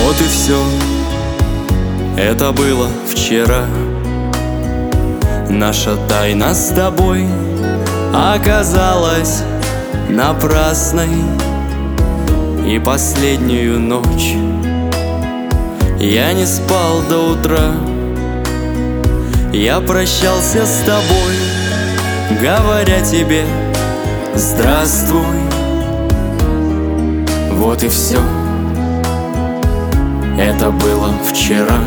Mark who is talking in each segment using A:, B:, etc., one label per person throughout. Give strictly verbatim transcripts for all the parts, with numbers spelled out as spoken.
A: Вот и все, это было вчера. Наша тайна с тобой оказалась напрасной. И последнюю ночь я не спал до утра. Я прощался с тобой, говоря тебе здравствуй. Вот и все, это было вчера.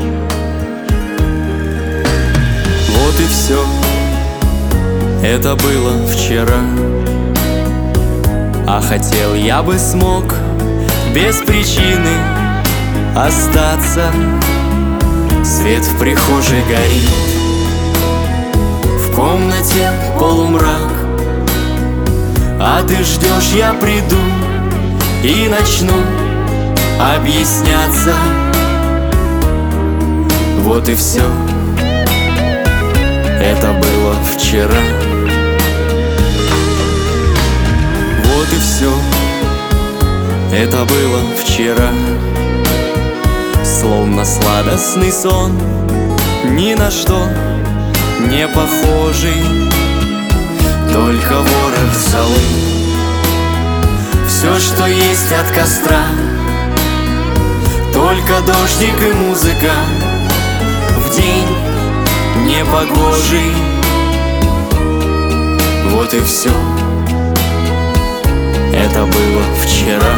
A: Вот и все, это было вчера. А хотел я бы смог без причины остаться. Свет в прихожей горит, в комнате полумрак. А ты ждешь, я приду и начну объясняться. Вот и все, это было вчера. Вот и все, это было вчера. Словно сладостный сон, ни на что не похожий. Только ворох золы, все, что есть от костра. Только дождик и музыка в день непогожий. Вот и все, это было вчера.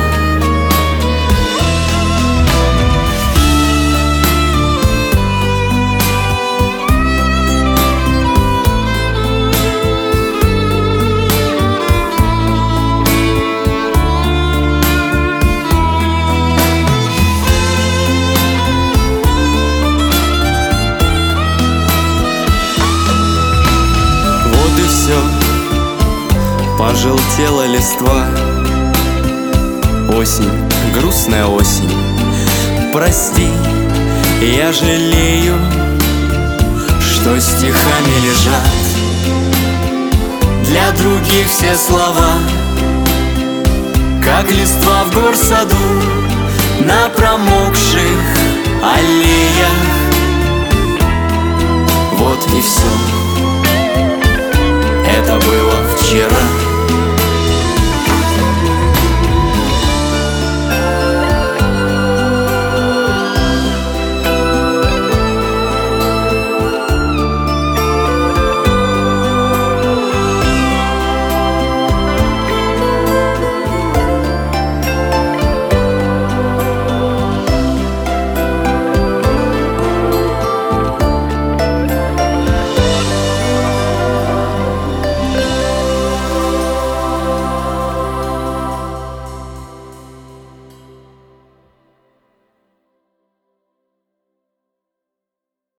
A: Вот и все, пожелтела листва. Осень, грустная осень, прости, я жалею, что стихами лежат для других все слова, как листва в горсаду на промокших аллеях. Вот и все, это было вчера.